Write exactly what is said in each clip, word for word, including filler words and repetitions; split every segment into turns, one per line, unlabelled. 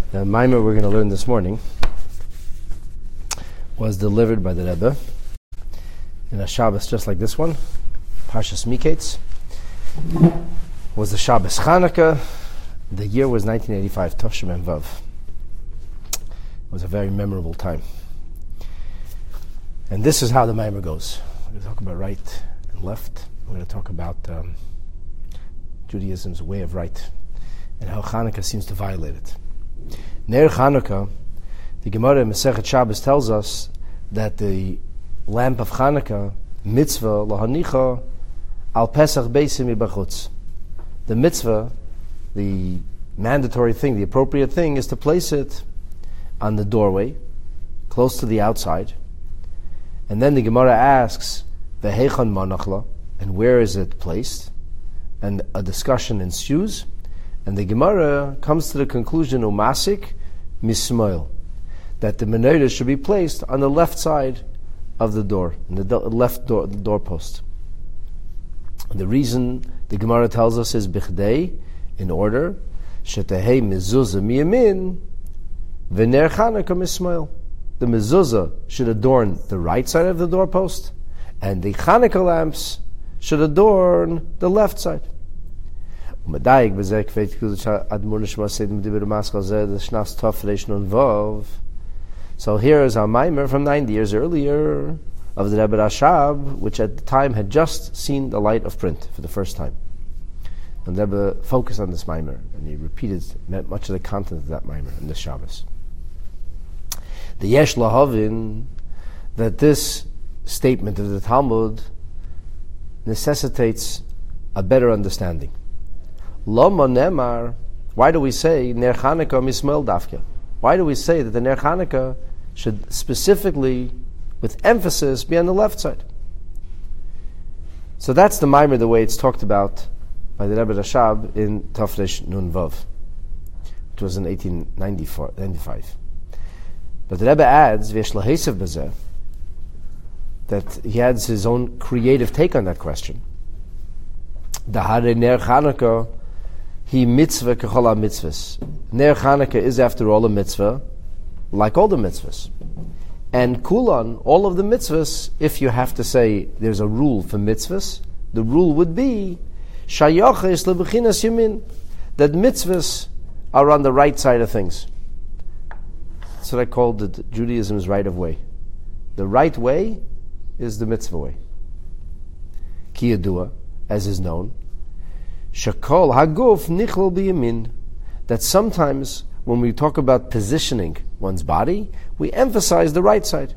The Maimer we're going to learn this morning was delivered by the Rebbe in a Shabbos just like this one, Parshas Miketz. Was the Shabbos Chanukah. The year was nineteen eighty-five, Tov Shem Vav. It was a very memorable time. And this is how the Maimer goes. We're going to talk about right and left. We're going to talk about um, Judaism's way of right and how Chanukah seems to violate it. Ner Chanukah, the Gemara in Masechet Shabbos tells us that the lamp of Chanukah, mitzvah lahanicha al Pesach beisim ibachutz. The mitzvah, the mandatory thing, the appropriate thing, is to place it on the doorway, close to the outside. And then the Gemara asks, v'heichon manachla, and where is it placed? And a discussion ensues. And the Gemara comes to the conclusion, umasik mismoil, that the menorah should be placed on the left side of the door, in the do- left door, the doorpost. The reason the Gemara tells us is bichdei, in order, shetehei mezuzah miyamin, v'ner Chanukah mismoil. The mezuzah should adorn the right side of the doorpost, and the Chanukah lamps should adorn the left side. So here is our Maimer from ninety years earlier of the Rebbe Rashab, which at the time had just seen the light of print for the first time. And the Rebbe focused on this Maimer, and he repeated much of the content of that Maimer in this Shabbos. The Yesh Lahavin, that this statement of the Talmud necessitates a better understanding. Lama Nemar, why do we say Ner Chanukah mismoil dafka? Why do we say that the Ner Chanukah should specifically, with emphasis, be on the left side? So that's the Maimer, the way it's talked about by the Rebbe Rashab in Tafresh Nun Vav, which was in eighteen ninety-five. But the Rebbe adds, V'yesh lahesev b'zeh, that he adds his own creative take on that question. Dahare Ner Chanukah He mitzvah kechol mitzvahs. Ner Chanukah is, after all, a mitzvah, like all the mitzvahs. And kulan, all of the mitzvahs, if you have to say there's a rule for mitzvahs, the rule would be shayaches lebechinas yamin, that mitzvahs are on the right side of things. That's what I called it, Judaism's right of way. The right way is the mitzvah way. Ki yadua, as is known, Shakol haguf nichlol biyamin, that sometimes when we talk about positioning one's body, we emphasize the right side.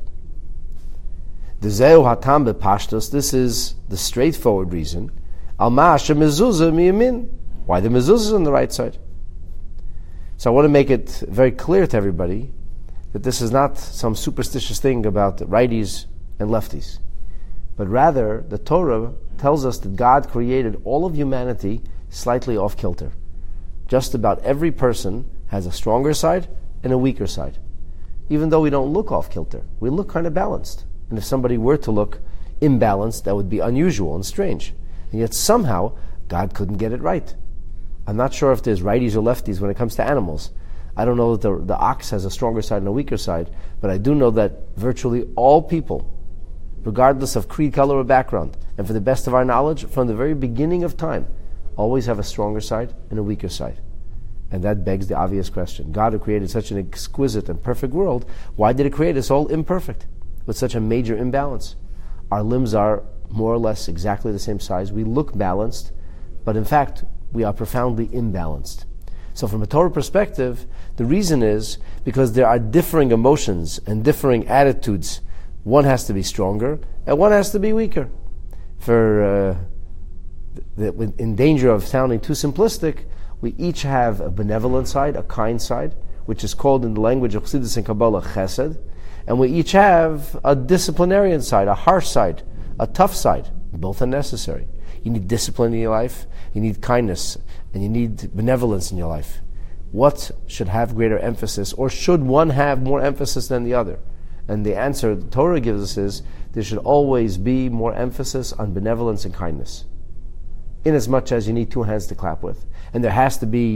Dezeu hatam bepashtos, this is the straightforward reason. Al ma'asha mezuzah miyamin, why the mezuzah is on the right side. So I want to make it very clear to everybody that this is not some superstitious thing about righties and lefties, but rather the Torah tells us that God created all of humanity slightly off kilter. Just about every person has a stronger side and a weaker side. Even though we don't look off kilter, we look kind of balanced. And if somebody were to look imbalanced, that would be unusual and strange. And yet somehow God couldn't get it right. I'm not sure if there's righties or lefties when it comes to animals. I don't know that the, the ox has a stronger side and a weaker side, but I do know that virtually all people, regardless of creed, color, or background, and for the best of our knowledge, from the very beginning of time, always have a stronger side and a weaker side. And that begs the obvious question. God, who created such an exquisite and perfect world, why did He create us all imperfect, with such a major imbalance? Our limbs are more or less exactly the same size. We look balanced, but in fact, we are profoundly imbalanced. So from a Torah perspective, the reason is because there are differing emotions and differing attitudes. One has to be stronger, and one has to be weaker. For uh, the, the, in danger of sounding too simplistic, we each have a benevolent side, a kind side, which is called in the language of Chassidus and Kabbalah chesed, and we each have a disciplinarian side, a harsh side, a tough side. Both are necessary. You need discipline in your life, you need kindness, and you need benevolence in your life. What should have greater emphasis, or should one have more emphasis than the other? And the answer the Torah gives us is there should always be more emphasis on benevolence and kindness, inasmuch as you need two hands to clap with. And there has to be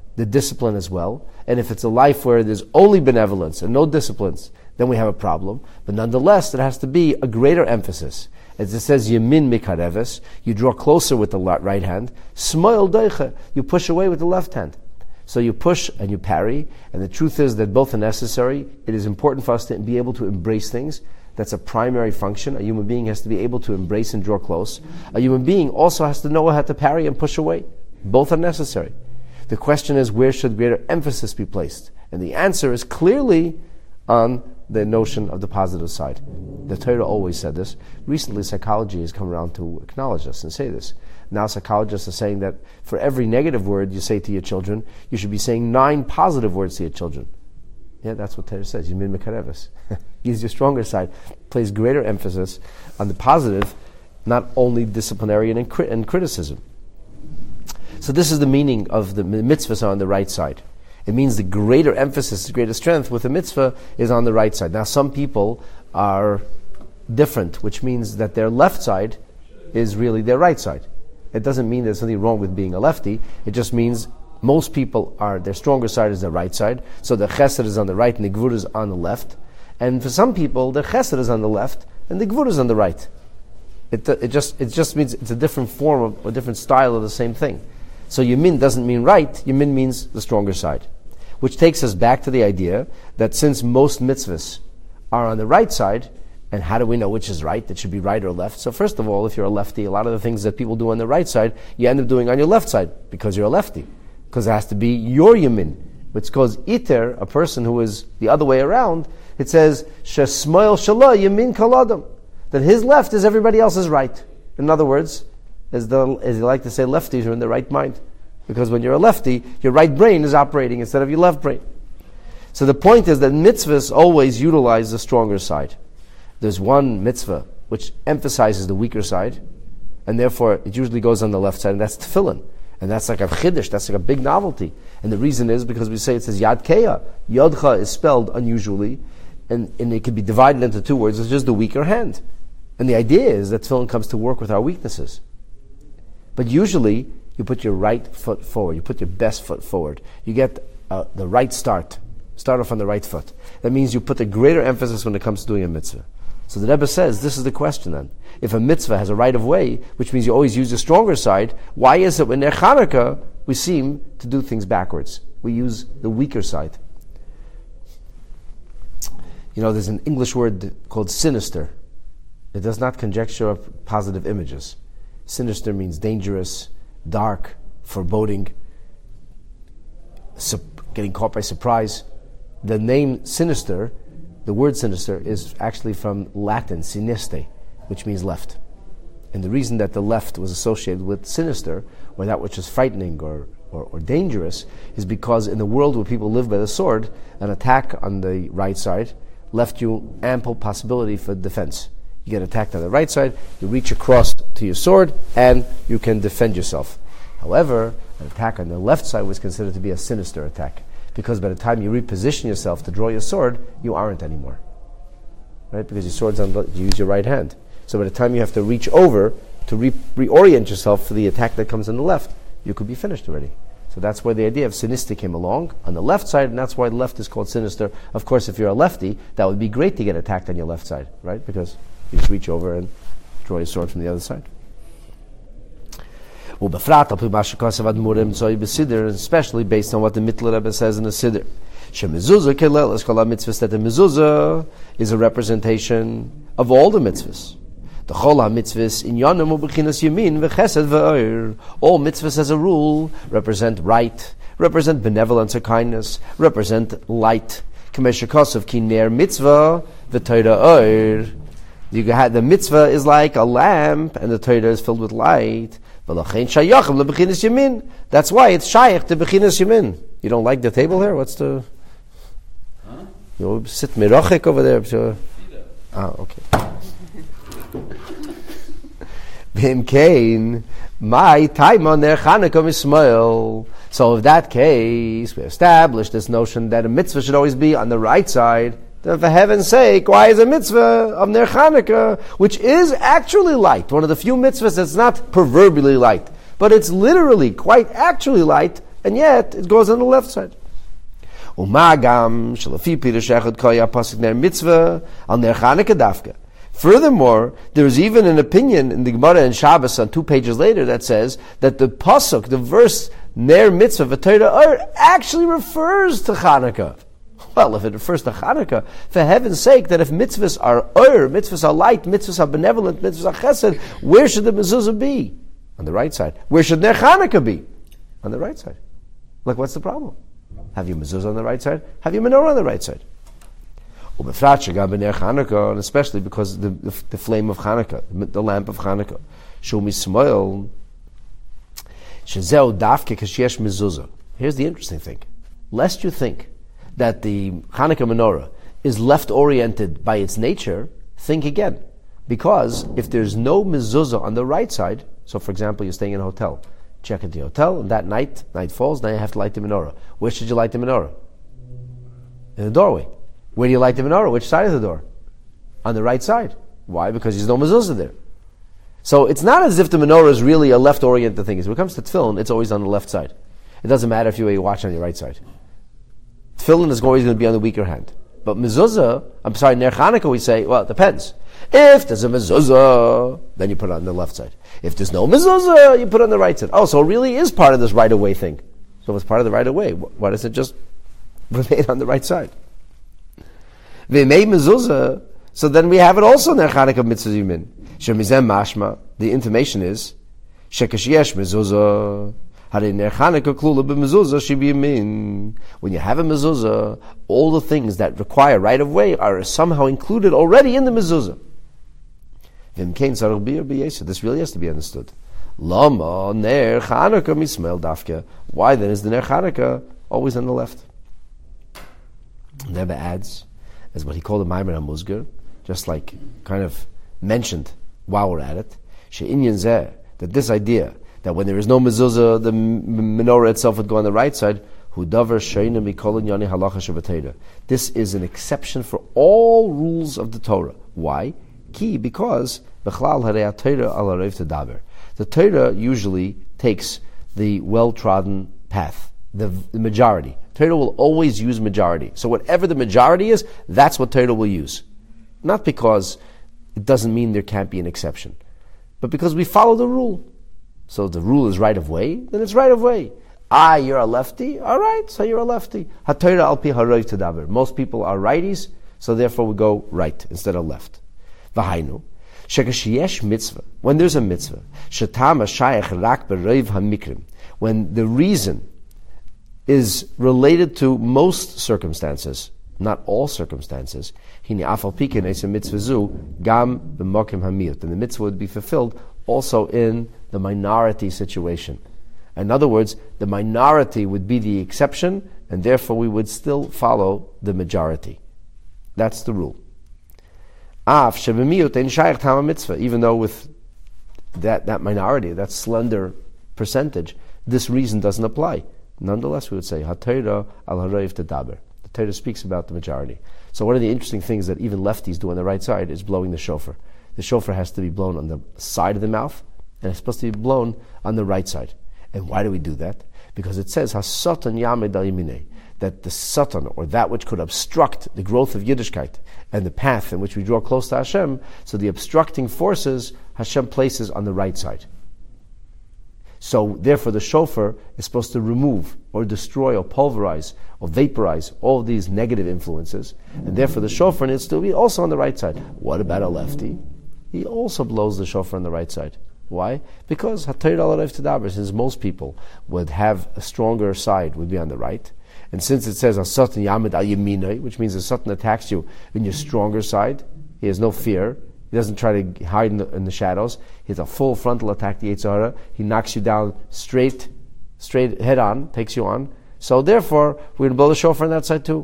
the discipline as well. And if it's a life where there's only benevolence and no disciplines, then we have a problem. But nonetheless, there has to be a greater emphasis. As it says, Yemin mikareves, you draw closer with the right hand. Smoil doiche, you push away with the left hand. So you push and you parry, and the truth is that both are necessary. It is important for us to be able to embrace things. That's a primary function. A human being has to be able to embrace and draw close. A human being also has to know how to parry and push away. Both are necessary. The question is, where should greater emphasis be placed? And the answer is clearly on the notion of the positive side. The Torah always said this. Recently, psychology has come around to acknowledge this and say this. Now psychologists are saying that for every negative word you say to your children, you should be saying nine positive words to your children. Yeah, that's what Torah says. Yemin mekareves. Use your stronger side. Place greater emphasis on the positive, not only disciplinary and, in cri- and criticism. So this is the meaning of the mitzvahs on the right side. It means the greater emphasis, the greater strength with the mitzvah is on the right side. Now some people are different, which means that their left side is really their right side. It doesn't mean there's something wrong with being a lefty. It just means most people are, their stronger side is their right side. So the chesed is on the right and the gvur is on the left. And for some people, the chesed is on the left and the gvur is on the right. It, it just it just means it's a different form of, a different style of the same thing. So Yamin doesn't mean right, Yamin means the stronger side. Which takes us back to the idea that since most mitzvahs are on the right side, and how do we know which is right? It should be right or left. So first of all, if you're a lefty, a lot of the things that people do on the right side, you end up doing on your left side because you're a lefty. Because it has to be your Yamin. Which goes iter, a person who is the other way around, it says, Shesmoil Shalah Yamin Kaladam. That his left is everybody else's right. In other words, as, the, as you like to say, lefties are in the right mind. Because when you're a lefty, your right brain is operating instead of your left brain. So the point is that mitzvahs always utilize the stronger side. There's one mitzvah which emphasizes the weaker side, and therefore it usually goes on the left side, and that's tefillin. And that's like a chiddush, that's like a big novelty. And the reason is because we say it says yad keya. Yodcha is spelled unusually, and, and it can be divided into two words. It's just the weaker hand. And the idea is that tefillin comes to work with our weaknesses. But usually, you put your right foot forward. You put your best foot forward. You get uh, the right start. Start off on the right foot. That means you put a greater emphasis when it comes to doing a mitzvah. So the Rebbe says, this is the question then. If a mitzvah has a right of way, which means you always use the stronger side, why is it when Ner Chanukah, we seem to do things backwards? We use the weaker side. You know, there's an English word called sinister. It does not conjecture up positive images. Sinister means dangerous, dark, foreboding, su- getting caught by surprise. The name sinister, the word sinister, is actually from Latin, siniste, which means left. And the reason that the left was associated with sinister, or that which is frightening or, or, or dangerous, is because in the world where people live by the sword, an attack on the right side left you ample possibility for defense. You get attacked on the right side, you reach across to your sword, and you can defend yourself. However, an attack on the left side was considered to be a sinister attack, because by the time you reposition yourself to draw your sword, you aren't anymore. Right? Because your sword's on, you use your right hand. So by the time you have to reach over to re- reorient yourself for the attack that comes on the left, you could be finished already. So that's where the idea of sinister came along, on the left side, and that's why the left is called sinister. Of course, if you're a lefty, that would be great to get attacked on your left side, right? Because you just reach over and draw your sword from the other side. Especially based on what the Mittler Rebbe says in the Siddur. That the mezuzah is a representation of all the mitzvahs. The chol ha-mitzvahs in yanim u'bechinas yamin v'chesed v'oir. All mitzvahs as a rule represent right, represent benevolence or kindness, represent light. K'meshakosov ki ner mitzvah v'toira oir. You had, the mitzvah is like a lamp, and the Torah is filled with light. That's why it's shaykh to bechinas yamin. You don't like the table here? What's the... Huh? You sit mirachik over there. So, ah, okay. B'imkein, my time on their Chanukah Mismail. So in that case, we establish this notion that a mitzvah should always be on the right side. Then for heaven's sake, why is a mitzvah of Ner Chanukah, which is actually light, one of the few mitzvahs that's not proverbially light, but it's literally, quite actually light, and yet it goes on the left side. Umagam shalafi pirush echad koya pasuk ner mitzvah al ner Chanukah dafka. Furthermore, there is even an opinion in the Gemara and Shabbos on two pages later that says that the pasuk, the verse ner mitzvah v'Torah or actually refers to Chanukah. Well, if it refers to Chanukah, for heaven's sake, that if mitzvahs are ur, mitzvahs are light, mitzvahs are benevolent, mitzvahs are chesed, where should the mezuzah be? On the right side. Where should ner Chanukah be? On the right side. Like, what's the problem? Have you mezuzah on the right side? Have you menorah on the right side? And especially because the, the, the flame of Chanukah, the lamp of Chanukah, Shumi Smoil, Shezeu Dafke Kashesh Mezuzah. Here's the interesting thing. Lest you think that the Chanukah menorah is left-oriented by its nature, think again. Because if there's no mezuzah on the right side, so for example, you're staying in a hotel, check into the hotel, and that night, night falls, now you have to light the menorah. Where should you light the menorah? In the doorway. Where do you light the menorah? Which side of the door? On the right side. Why? Because there's no mezuzah there. So it's not as if the menorah is really a left-oriented thing. When it comes to tefillin, it's always on the left side. It doesn't matter if you wear your watch on your right side. Tefillin is always going to be on the weaker hand. But mezuzah, I'm sorry, ner Chanukah, we say, well, it depends. If there's a mezuzah, then you put it on the left side. If there's no mezuzah, you put it on the right side. Oh, so it really is part of this right-of-way thing. So if it's part of the right-of-way, why does it just remain on the right side? They made mezuzah, so then we have it also ner Chanukah mitzvah yumin. Shemizem mashma, the intimation is, shekashyesh mezuzah, hare ner Chanukah klula b'mezuzah shibiyamin. When you have a mezuzah, all the things that require right of way are somehow included already in the mezuzah. V'imkein tzarich b'ir b'yesod. This really has to be understood. Lama ner Chanukah mismael dafke. Why then is the ner Chanukah always on the left? Rebbe adds, as what he called the Maimer HaMuzgar, just like kind of mentioned while we're at it, she'inyan zeh, that this idea that when there is no mezuzah, the menorah itself would go on the right side, hu davar sheina mikol inyani halacha shebeteira. This is an exception for all rules of the Torah. Why? Ki, because b'chlal harei Torah al harev tedaber. The Torah usually takes the well-trodden path, the, the majority. Torah will always use majority. So whatever the majority is, that's what Torah will use. Not because it doesn't mean there can't be an exception, but because we follow the rule. So if the rule is right of way, then it's right of way. Ah, you're a lefty? All right, so you're a lefty. HaTorah al pi haroiv tedaber. Most people are righties, so therefore we go right instead of left. V'hainu, shekashiyesh mitzvah. When there's a mitzvah, shetama shayach rak b'reiv hamikrim. When the reason is related to most circumstances, not all circumstances. Hini afal pikin es mitzvah zu gam b'mokim hamiyut, and the mitzvah would be fulfilled also in the minority situation. In other words, the minority would be the exception, and therefore we would still follow the majority. That's the rule. Af shebemiyut ein shayach tama mitzvah, even though with that that minority, that slender percentage, this reason doesn't apply. Nonetheless, we would say, HaTorah al harev tedaber. The Torah speaks about the majority. So one of the interesting things that even lefties do on the right side is blowing the shofar. The shofar has to be blown on the side of the mouth, and it's supposed to be blown on the right side. And why do we do that? Because it says, HaSatan yamed al yaminei, that the Satan, or that which could obstruct the growth of Yiddishkeit, and the path in which we draw close to Hashem, so the obstructing forces, Hashem places on the right side. So therefore the shofar is supposed to remove or destroy or pulverize or vaporize all of these negative influences, and therefore the shofar needs to be also on the right side. What about a lefty? He also blows the shofar on the right side. Why? Because HaTorah al harev tedaber, since most people would have a stronger side, would be on the right, and since it says HaSatan yamed al yaminai, which means the Satan attacks you in your stronger side, he has no fear. He doesn't try to hide in the, in the shadows. He has a full frontal attack, the Yetzer Hara. He knocks you down straight, straight head on, takes you on. So therefore, we're going to blow the shofar on that side too.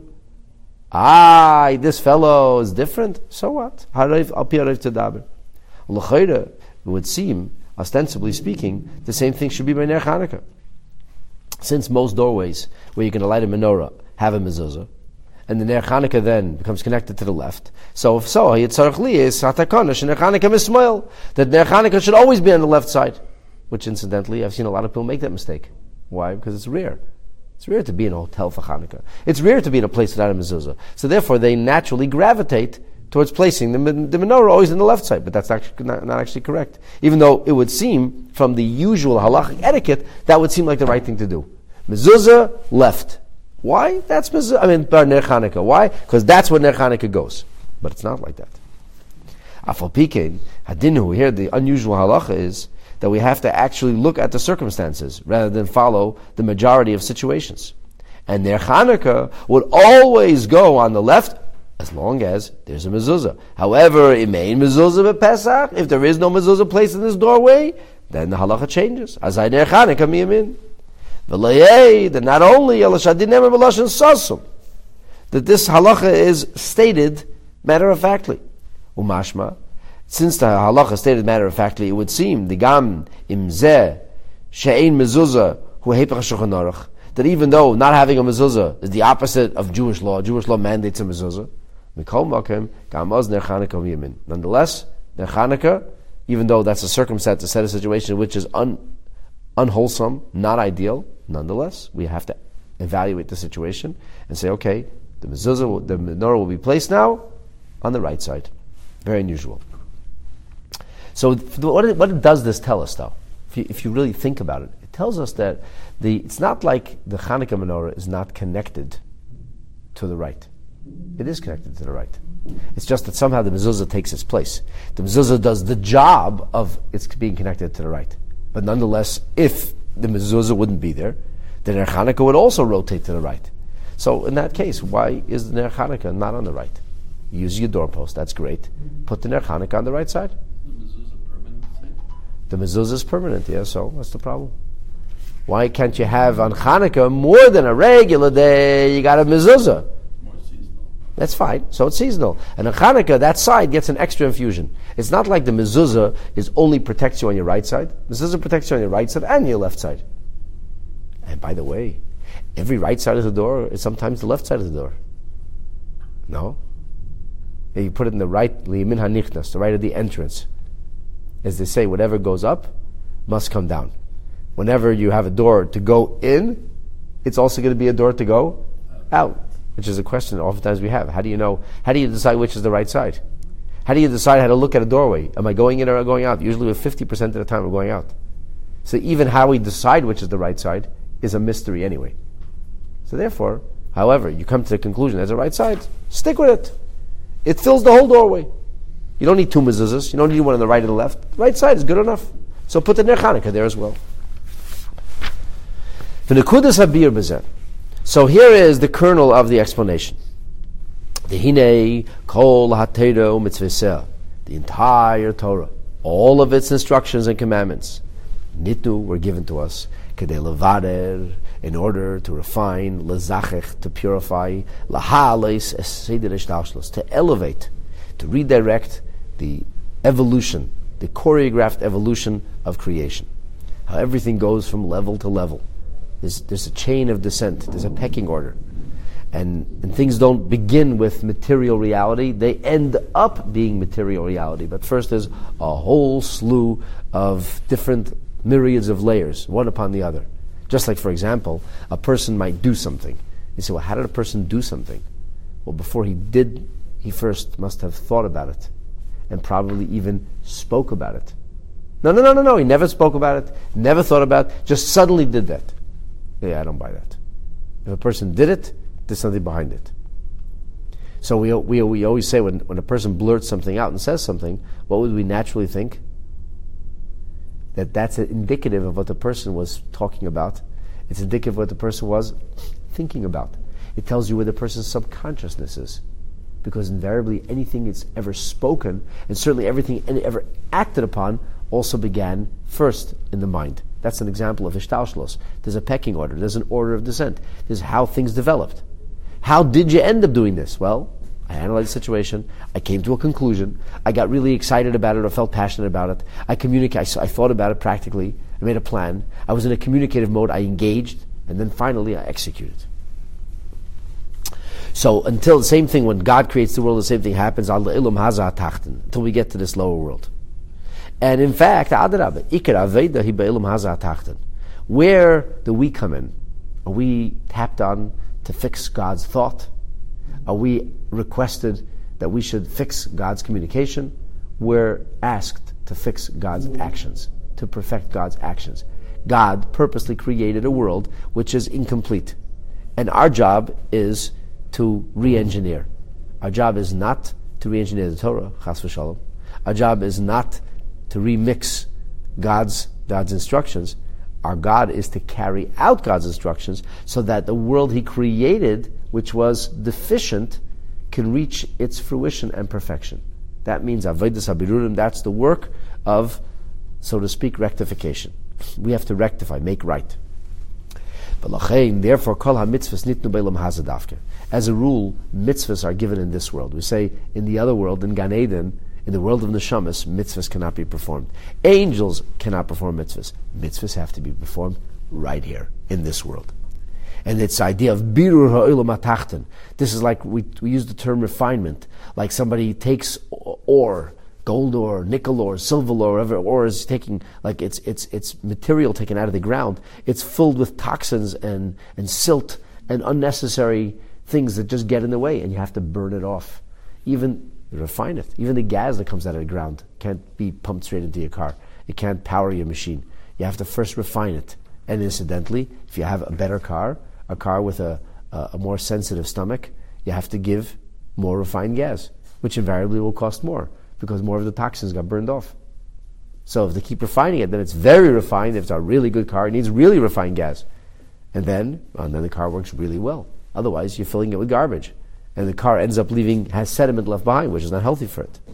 Ah, this fellow is different. So what? Harev al pi harev tedaber. L'chayre, it would seem, ostensibly speaking, the same thing should be by ner Chanukah. Since most doorways where you're going to light a menorah have a mezuzah, and the ner Chanukah then becomes connected to the left. So if so, yitzarich li is hatakana shener Chanukah mismoil, that ner Chanukah should always be on the left side. Which incidentally, I've seen a lot of people make that mistake. Why? Because it's rare. It's rare to be in a hotel for Hanukkah. It's rare to be in a place without a mezuzah. So therefore, they naturally gravitate towards placing the, the menorah always in the left side. But that's actually not, not actually correct. Even though it would seem, from the usual halachic etiquette, that would seem like the right thing to do. Mezuzah, left. Why? That's mezuzah. I mean, bar ner Hanukkah. Why? Because that's where ner Hanukkah goes. But it's not like that. Afal pikein, hadinu, here the unusual halacha is that we have to actually look at the circumstances rather than follow the majority of situations. And ner Hanukkah would always go on the left as long as there's a mezuzah. However, it may mezuzah b'Pesach. If there is no mezuzah placed in this doorway, then the halacha changes. Azay ner Hanukkah miyamin. V'layei, that not only yalashadin nemer b'lashon sasum, that this halacha is stated matter-of-factly. Umashma, since the halacha stated matter-of-factly, it would seem the gam imzeh she'ein mezuzah hu hepech Shulchan Aruch, that even though not having a mezuzah is the opposite of Jewish law, Jewish law mandates a mezuzah. Mikol makom gam oz ner Hanukkah miyamin. Nonetheless, ner Hanukkah, even though that's a circumstance, a set of situation which is un, unwholesome, not ideal, nonetheless, we have to evaluate the situation and say, okay, the mezuzah, the menorah will be placed now on the right side. Very unusual. So what, what does this tell us, though? If you, if you really think about it, it tells us that the it's not like the Hanukkah menorah is not connected to the right. It is connected to the right. It's just that somehow the mezuzah takes its place. The mezuzah does the job of its being connected to the right. But nonetheless, if the mezuzah wouldn't be there, then ner Hanukkah would also rotate to the right. So in that case, why is the ner Hanukkah not on the right? Use your doorpost, that's great. Put the ner Hanukkah on the right side. The mezuzah is permanent, yeah, so what's the problem? Why can't you have on Hanukkah more than a regular day, you got a mezuzah?
More seasonal.
That's fine, so it's seasonal. And on Hanukkah, that side gets an extra infusion. It's not like the mezuzah is only protects you on your right side. Mezuzah protects you on your right side and your left side. And by the way, every right side of the door is sometimes the left side of the door. No? Yeah, you put it in the right, liyamin hanichnas, the right of the entrance. As they say, whatever goes up must come down. Whenever you have a door to go in, it's also going to be a door to go out, which is a question that oftentimes we have. How do you know, how do you decide which is the right side? How do you decide how to look at a doorway? Am I going in or going out? Usually with fifty percent of the time we're going out. So even how we decide which is the right side is a mystery anyway. So therefore, however, you come to the conclusion there's a right side, stick with it. It fills the whole doorway. You don't need two mezuzahs. You don't need one on the right and the left. The right side is good enough. So put the ner Hanukkah there as well. So here is the kernel of the explanation. The entire Torah, all of its instructions and commandments, nitnu, were given to us, kedei levader, in order to refine, lezachech, to purify, lahales es seder hishtalshelos, to elevate, to redirect the evolution, the choreographed evolution of creation. How everything goes from level to level. There's, there's a chain of descent. There's a pecking order. And, and things don't begin with material reality. They end up being material reality. But first there's a whole slew of different myriads of layers, one upon the other. Just like, for example, a person might do something. You say, well, how did a person do something? Well, before he did, he first must have thought about it and probably even spoke about it. No, no, no, no, no. He never spoke about it, never thought about it, just suddenly did that. Yeah, I don't buy that. If a person did it, there's something behind it. So we we we always say when, when a person blurts something out and says something, what would we naturally think? That that's indicative of what the person was talking about. It's indicative of what the person was thinking about. It tells you where the person's subconsciousness is. Because invariably anything that's ever spoken, and certainly everything ever acted upon, also began first in the mind. That's an example of hishtalshelos. There's a pecking order. There's an order of descent. There's how things developed. How did you end up doing this? Well, I analyzed the situation. I came to a conclusion. I got really excited about it or felt passionate about it. I communicated. I thought about it practically. I made a plan. I was in a communicative mode. I engaged. And then finally I executed. So until the same thing, when God creates the world, the same thing happens until we get to this lower world. And in fact, Where do we come in? Are we tapped on to fix God's thought? Are we requested that we should fix God's communication? We're asked to fix God's actions, to perfect God's actions. God purposely created a world which is incomplete. And our job is to re-engineer. Our job is not to re-engineer the Torah, chas v'shalom. Our job is not to remix God's, God's instructions. Our God is to carry out God's instructions so that the world He created, which was deficient, can reach its fruition and perfection. That means avodas habirurim. That's the work of, so to speak, rectification. We have to rectify, make right. Therefore, kol ha-mitzvahs nitnu b'olam hazeh dafke. As a rule, mitzvahs are given in this world. We say in the other world, in Gan Eden, in the world of neshamas, mitzvahs cannot be performed. Angels cannot perform mitzvahs. Mitzvahs have to be performed right here, in this world. And it's the idea of birur ha'olam hatachten. This is like, we, we use the term refinement. Like somebody takes ore, gold ore, nickel ore, silver ore, whatever ore is taking, like it's it's it's material taken out of the ground. It's filled with toxins and, and silt and unnecessary things that just get in the way, and you have to burn it off. Even refine it. Even the gas that comes out of the ground can't be pumped straight into your car. It can't power your machine. You have to first refine it. And incidentally, if you have a better car, a car with a, a, a more sensitive stomach, you have to give more refined gas, which invariably will cost more, because more of the toxins got burned off. So if they keep refining it, then it's very refined. If it's a really good car, it needs really refined gas. And then, and then the car works really well. Otherwise, you're filling it with garbage. And the car ends up leaving, has sediment left behind, which is not healthy for it.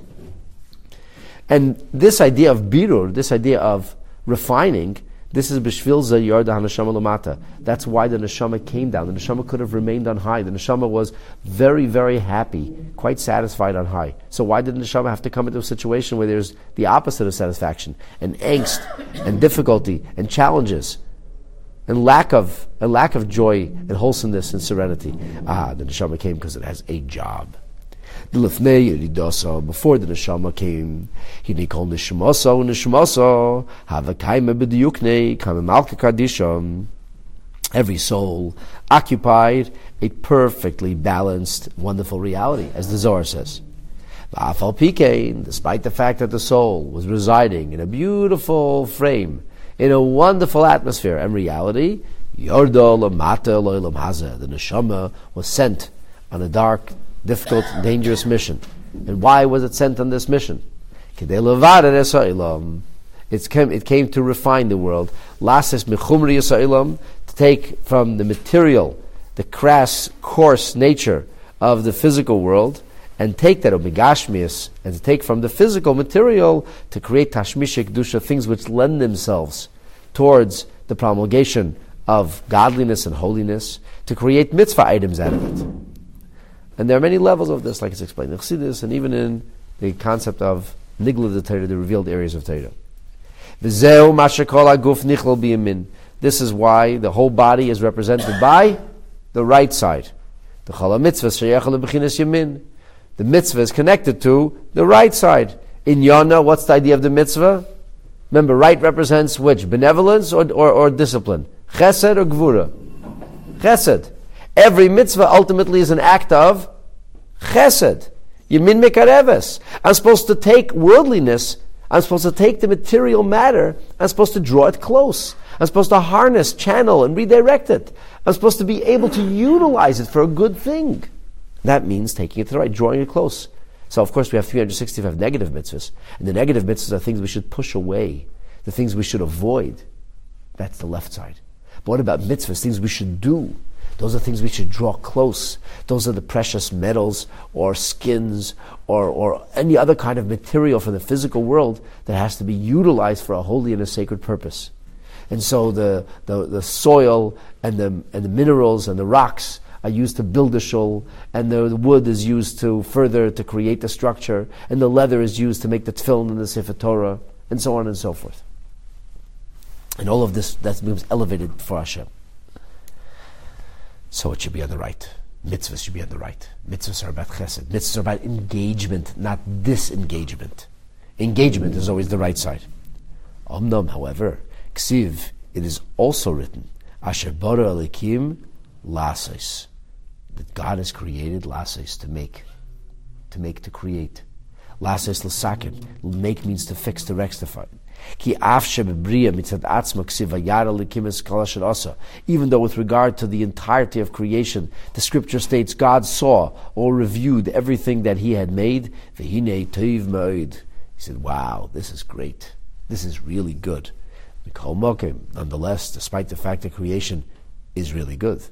And this idea of birur, this idea of refining, this is b'shvil ze yarda haneshama lamata. That's why the neshama came down. The neshama could have remained on high. The neshama was very, very happy, quite satisfied on high. So why did the neshama have to come into a situation where there's the opposite of satisfaction, and angst, and difficulty, and challenges, and lack of and lack of joy, and wholesomeness, and serenity? Ah, the neshama came because it has a job. Before the neshama came, he called neshamaso neshamaso havakaima b'diyuknei kamamalka kadisham. Every soul occupied a perfectly balanced, wonderful reality, as the Zohar says. Despite the fact that the soul was residing in a beautiful frame, in a wonderful atmosphere and reality, Yordo lamata lo'olam hazeh, the neshama was sent on a dark, difficult, dangerous mission. And why was it sent on this mission? It came, it came to refine the world. To take from the material, the crass, coarse nature of the physical world, and take that omigashmius, and to take from the physical material to create tashmisha kedusha, things which lend themselves towards the promulgation of godliness and holiness, to create mitzvah items out of it. And there are many levels of this, like it's explained in Chassidus, and even in the concept of nigla the Torah, the revealed areas of Torah. This is why the whole body is represented by the right side. The mitzvah is connected to the right side. In Yana, what's the idea of the mitzvah? Remember, right represents which? Benevolence or, or, or discipline? Chesed or gvura? Chesed. Every mitzvah ultimately is an act of chesed. Yemin mekareves. I'm supposed to take worldliness, I'm supposed to take the material matter, I'm supposed to draw it close. I'm supposed to harness, channel, and redirect it. I'm supposed to be able to utilize it for a good thing. That means taking it to the right, drawing it close. So of course we have three hundred sixty-five negative mitzvahs. And the negative mitzvahs are things we should push away, the things we should avoid. That's the left side. But what about mitzvahs, things we should do? Those are things we should draw close. Those are the precious metals or skins or, or any other kind of material from the physical world that has to be utilized for a holy and a sacred purpose. And so the, the, the soil and the, and the minerals and the rocks are used to build the shul, and the, the wood is used to further to create the structure, and the leather is used to make the tefillin and the Sefer Torah, and so on and so forth. And all of this, that becomes elevated for Hashem. So it should be on the right. Mitzvahs should be on the right. Mitzvahs are about chesed. Mitzvahs are about engagement, not disengagement. Engagement is always the right side. Omnam, however, ksiv it is also written, Asher bara elikim lasos, that God has created lasos, to make, to make, to create. Lasos l'saken, make means to fix, to rectify. Ki afshe bebriya mitzad atzma ksiva yara elikim es kol asher asa. Even though with regard to the entirety of creation, the scripture states God saw or reviewed everything that He had made. V'hinei tov ma'od. He said, wow, this is great. This is really good. Nonetheless, despite the fact that creation is really good,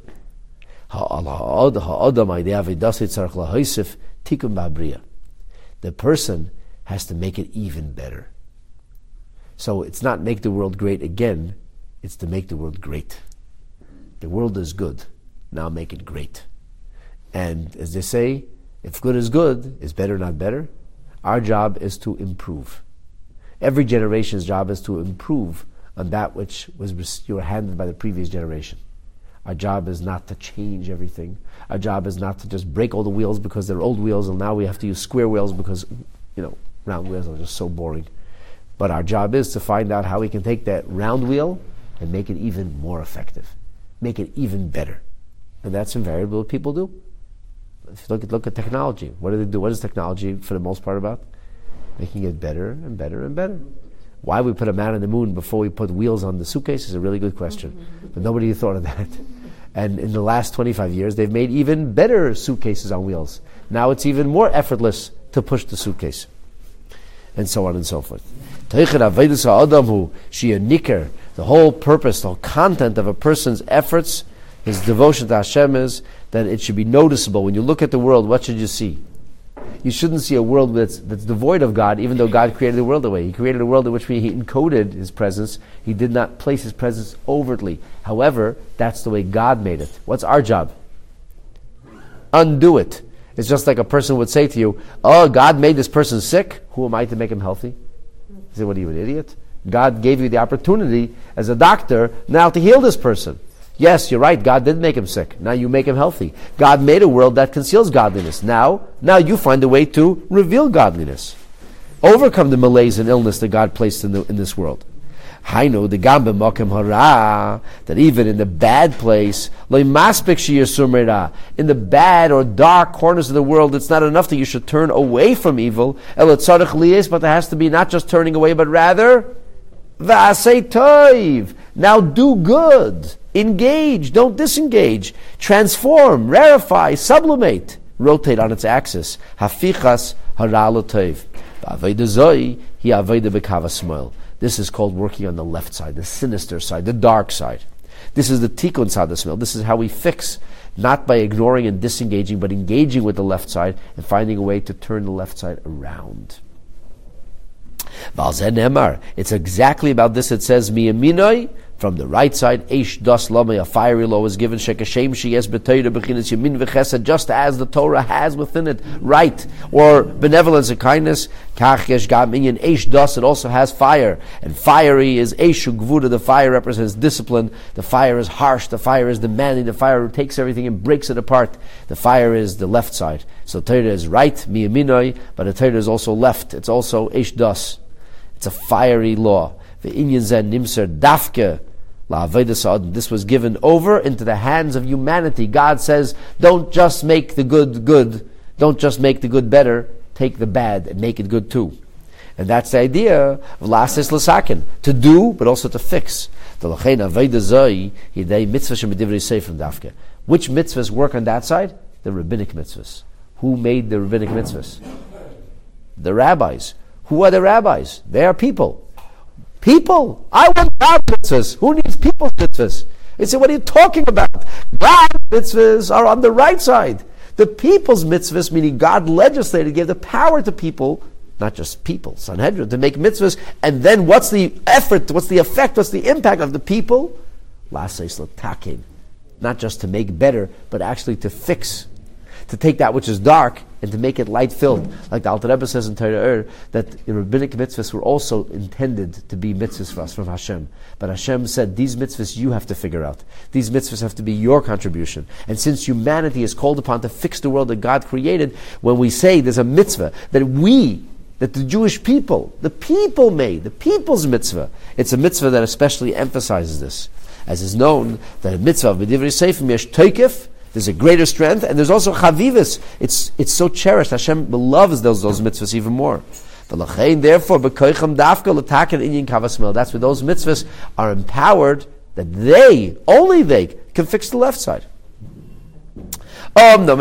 the person has to make it even better. So it's not make the world great again, it's to make the world great. The world is good, now make it great. And as they say, if good is good, is better not better? Our job is to improve. Every generation's job is to improve on that which was you were handed by the previous generation. Our job is not to change everything. Our job is not to just break all the wheels because they're old wheels, and now we have to use square wheels because, you know, round wheels are just so boring. But our job is to find out how we can take that round wheel and make it even more effective, make it even better. And that's invariably what people do. If you look at, look at technology, what do they do? What is technology for the most part about? Making it better and better and better. Why we put a man on the moon before we put wheels on the suitcase is a really good question. But nobody thought of that. And in the last twenty-five years, they've made even better suitcases on wheels. Now it's even more effortless to push the suitcase. And so on and so forth. The whole purpose, the whole content of a person's efforts, his devotion to Hashem, is that it should be noticeable. When you look at the world, what should you see? You shouldn't see a world that's, that's devoid of God, even though God created the world that way. He created a world in which He encoded His presence. He did not place His presence overtly. However, that's the way God made it. What's our job? Undo it. It's just like a person would say to you, oh, God made this person sick. Who am I to make him healthy? You say, what are you, an idiot? God gave you the opportunity as a doctor now to heal this person. Yes, you're right, God did make him sick. Now you make him healthy. God made a world that conceals godliness. Now, now you find a way to reveal godliness. Overcome the malaise and illness that God placed in, the, in this world. I know the gambe mokem hara, that even in the bad place, in the bad or dark corners of the world, it's not enough that you should turn away from evil, but there has to be not just turning away, but rather, v'asei toiv, now do good, engage, don't disengage, transform, rarefy, sublimate, rotate on its axis, hafichas hara l'toiv, v'aveda zoi, hi aveda b'kava smile. This is called working on the left side, the sinister side, the dark side. This is the tikkun side smell. This is how we fix, not by ignoring and disengaging, but engaging with the left side and finding a way to turn the left side around. It's exactly about this. It says, miyaminoi, from the right side, eish das lamei, a fiery law is given, shekashem sheyes b'teira b'chinas yamin v'chesed, just as the Torah has within it right, or benevolence and kindness, kach yesh gam inyan eish das, it also has fire, and fiery is eish ugvuda, the fire represents discipline, the fire is harsh, the fire is demanding, the fire takes everything and breaks it apart, the fire is the left side. So Torah is right, miyaminoi, but the Torah is also left, it's also eish das. It's a fiery law. The inyan zen nimser dafke, this was given over into the hands of humanity. God says, don't just make the good good, don't just make the good better, take the bad and make it good too. And that's the idea of lasis l'saken, to do but also to fix. Which mitzvahs work on that side? The rabbinic mitzvahs. Who made the rabbinic mitzvahs? The rabbis. Who are the rabbis? They are people. People. I want God mitzvahs. Who needs people's mitzvahs? They say, what are you talking about? God mitzvahs are on the right side. The people's mitzvahs, meaning God legislated, gave the power to people, not just people, Sanhedrin, to make mitzvahs. And then what's the effort, what's the effect, what's the impact of the people? Laseis l'takin. Not just to make better, but actually to fix. To take that which is dark and to make it light-filled. Like the Alter Rebbe says in Torah Ur, that the rabbinic mitzvahs were also intended to be mitzvahs for us from Hashem. But Hashem said, these mitzvahs you have to figure out. These mitzvahs have to be your contribution. And since humanity is called upon to fix the world that God created, when we say there's a mitzvah that we that the Jewish people, the people made, the people's mitzvah. It's a mitzvah that especially emphasizes this. As is known, that a mitzvah of B'divrei Seifim yesh toikef, there's a greater strength, and there's also chavivus. It's it's so cherished. Hashem loves those those mitzvahs even more. Therefore, b'koicham dafka l'taken inyan kavasmel. That's where those mitzvahs are empowered, that they, only they, can fix the left side. How do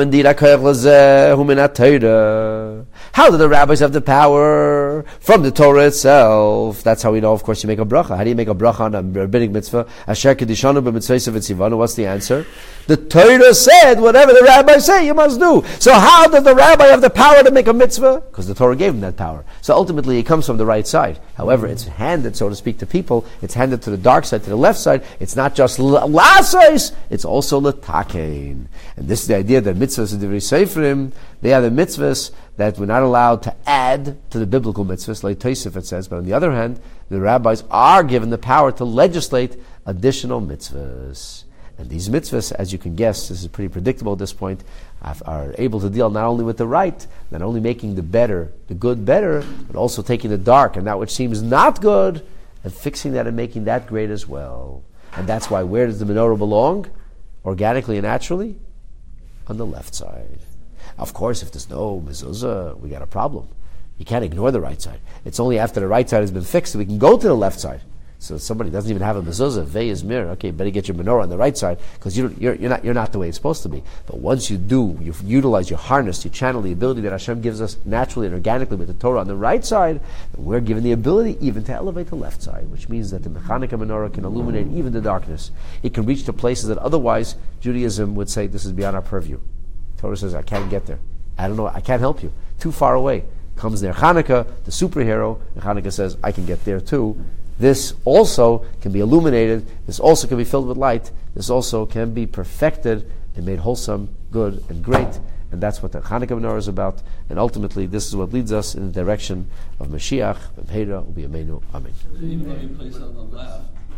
the rabbis have the power? From the Torah itself. That's how we know, of course, you make a bracha. How do you make a bracha on a rabbinic mitzvah? Asher kedishanu b'mitzvaysav etzivanu. What's the answer? The Torah said, whatever the rabbis say, you must do. So how does the rabbi have the power to make a mitzvah? Because the Torah gave him that power. So ultimately, it comes from the right side. However, it's handed, so to speak, to people. It's handed to the dark side, to the left side. It's not just lasais, it's also letakein. And this is the idea that mitzvahs in the Divrei Seifrim, they are the mitzvahs that we're not allowed to add to the biblical mitzvahs, like Tosef it says. But on the other hand, the rabbis are given the power to legislate additional mitzvahs. And these mitzvahs, as you can guess, this is pretty predictable at this point, are able to deal not only with the right, not only making the better, the good better, but also taking the dark and that which seems not good, and fixing that and making that great as well. And that's why, where does the menorah belong? Organically and naturally? On the left side. Of course, if there's no mezuzah, we got a problem. You can't ignore the right side. It's only after the right side has been fixed that we can go to the left side. So if somebody doesn't even have a mezuzah, vei is mir. Okay, better get your menorah on the right side because you're, you're, you're not you're not the way it's supposed to be. But once you do, you utilize, you harness, you channel the ability that Hashem gives us naturally and organically with the Torah on the right side, then we're given the ability even to elevate the left side, which means that the Mechanika menorah can illuminate even the darkness. It can reach to places that otherwise Judaism would say this is beyond our purview. Torah says, I can't get there. I don't know, I can't help you. Too far away. Comes there Hanukkah, the superhero, and Hanukkah says, I can get there too. This also can be illuminated. This also can be filled with light. This also can be perfected and made wholesome, good, and great. And that's what the Hanukkah menorah is about. And ultimately, this is what leads us in the direction of Mashiach, B'mheira, U'B'yameinu. Amen.
Any place on the left